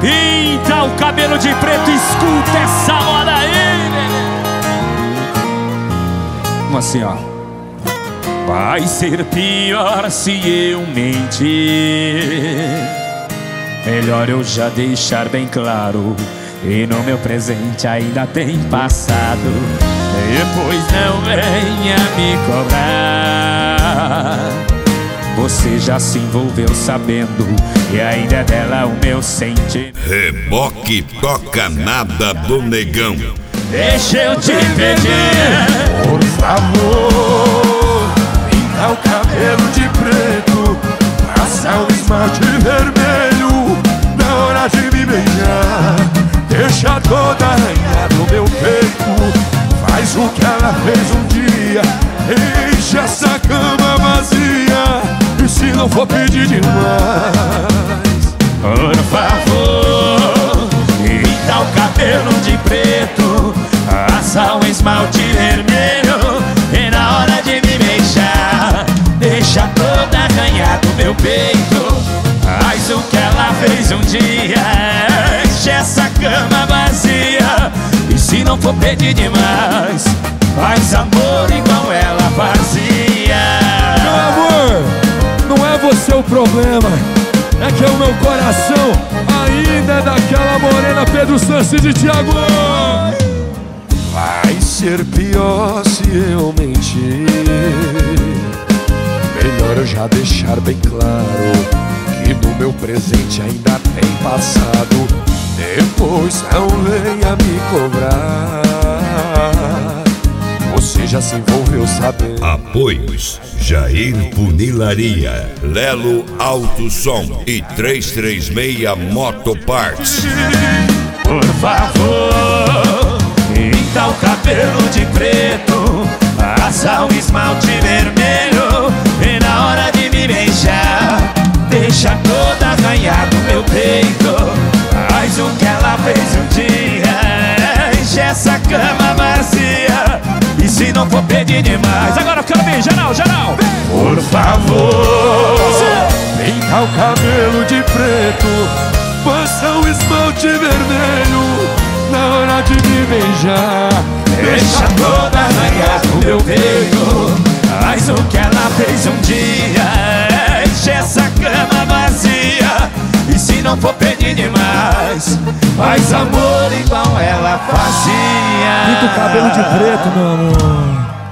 Então, cabelo de preto, escuta essa moda aí, bebê. Vamos assim, ó. Vai ser pior se eu mentir. Melhor eu já deixar bem claro. E no meu presente ainda tem passado. Depois não venha me cobrar. Você já se envolveu sabendo e ainda é dela o meu sentimento. Reboque toca nada do negão. Deixa eu te pedir, por favor, pinta o cabelo de preto, passa o esmalte vermelho na hora de me beijar. Deixa toda arranhada no meu peito, faz o que ela fez um dia, enche essa cama vazia. E se não for pedir demais, por favor, pinta o cabelo de preto, passa um esmalte vermelho e na hora de me beijar, deixa toda arranhada no meu peito. Faz o que ela fez um dia, enche essa cama vazia. E se não for pedir demais, faz amor igual ela fazia. meu amor, não é você o problema, é que o meu coração ainda é daquela morena Pedro Sanches de Thiago. Vai ser pior se eu mentir. Melhor eu já deixar bem claro que no meu presente ainda tem passado. Depois não venha me cobrar. Você já se envolveu sabendo. Apoios: Jair Funilaria, Lelo Auto Som e 336 Motoparts. Por favor, pinta o cabelo de preto, passa o esmalte vermelho e na hora de me beijar, deixa toda arranhada no meu peito. Faz o que ela fez um dia, enche essa cama vazia. E se não for pedir demais, agora eu quero ver, geral, geral. Por favor, pinta o cabelo de preto, passa o esmalte vermelho na hora de me beijar. Deixa toda arranhada no meu peito. Faz o que ela fez um dia, enche essa cama vazia. E se não for pedir demais, faz amor igual ela fazia. Pinta o cabelo de preto, meu amor.